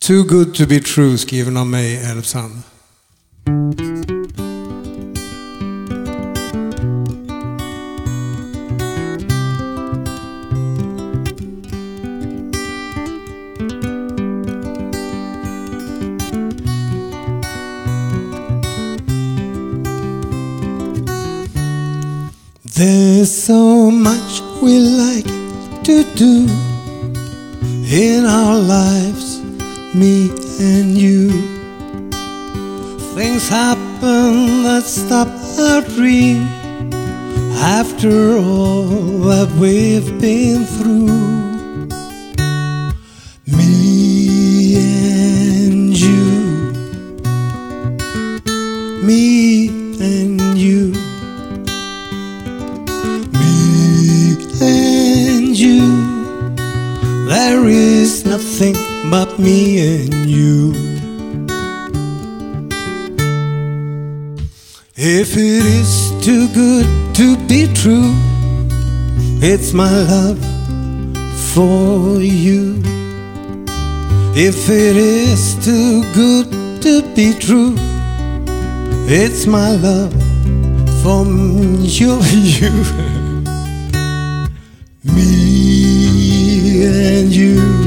Too Good To Be True, skriven av mig, Elfsand. There's so much we like to do in our lives, me and you. Things happen that stop our dream after all that we've been through. Me and you, me and you, me and you. There is nothing but me and you. If it is too good to be true, it's my love for you. If it is too good to be true, it's my love for you. Me and you.